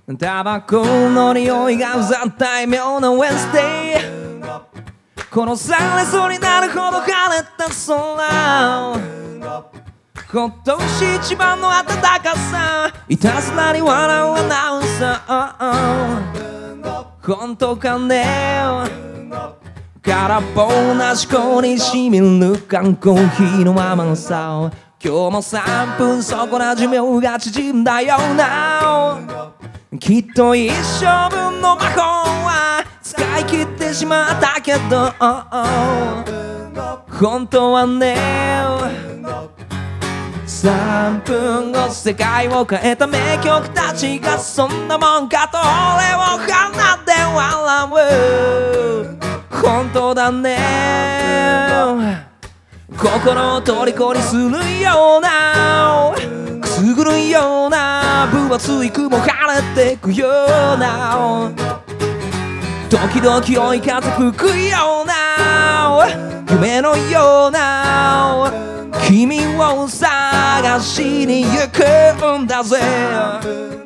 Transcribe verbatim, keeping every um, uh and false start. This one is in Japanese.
タバコの匂いがうざったい妙なウェンスデイ、殺されそうになるほど晴れた空、今年一番の暖かさ、いたずらに笑うアナウンサー、本当かね、空っぽな思考にしみる缶コーヒーの甘さ、今日もさんぷんそこら寿命が縮んだような、きっと一生分の魔法は使い切ってしまったけど、本当はね、さんぷんご世界を変えた名曲たちがそんなもんかと俺を鼻で笑う、本当だね、心を虜にするような、くすぐるような、分厚い雲晴れてくような、時々追い風吹くような、夢のような君を探しに行くんだぜ。